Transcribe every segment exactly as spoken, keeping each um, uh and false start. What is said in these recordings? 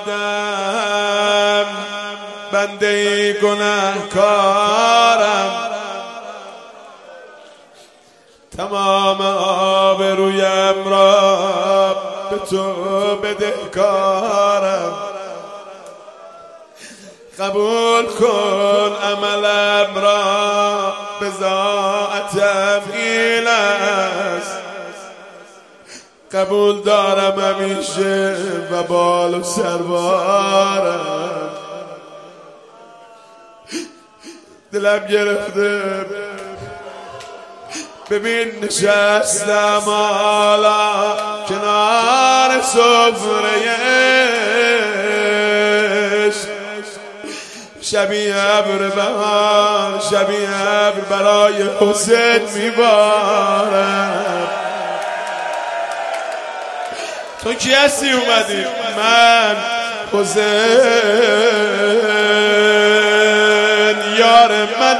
آمدم بنده گناهکارم، تمام آبرویم را به تو بدهکارم. قبول کن عملم را، بضاعتم این است. قبول دارم همیشه و بال و سربارم. دلم گرفته ببین نشستم حالا کنار سفره شبیه ابر بهار، شبیه ابر برای حسین میبارم. تو کی هستی اومدی؟ من حسین یار من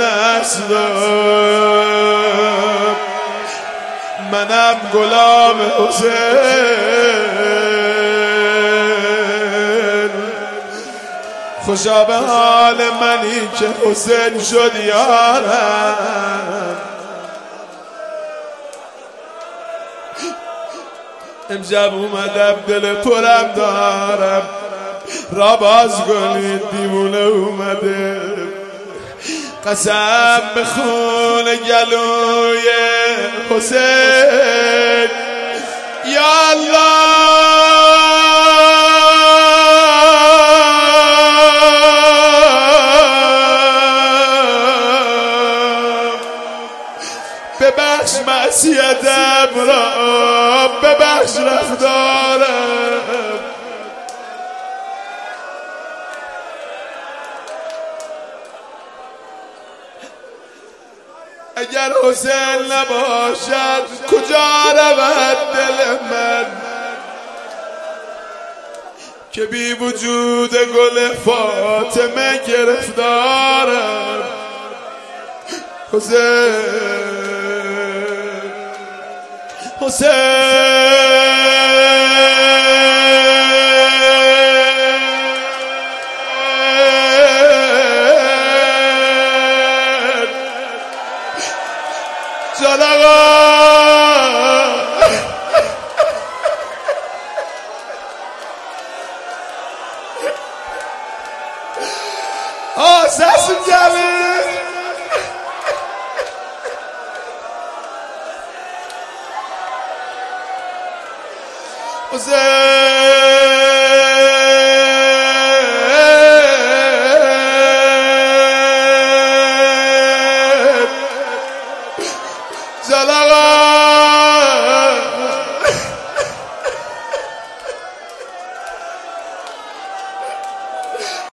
هستم، منم غلام حسین. خوشا به حال منی که حسین شد یارم. امشب اومدم دل پرم دارم، را باز کنید دیوونه اومده. قسم به خون گلوی حسین، یا الله ببخش معصیتم را، ببخش رفتارم. اگر حسین نباشد کجا رود دل من، که بی وجود گل فاطمه گرفتارم. حسین حسین جان آقا آه سرسون جمعه حسین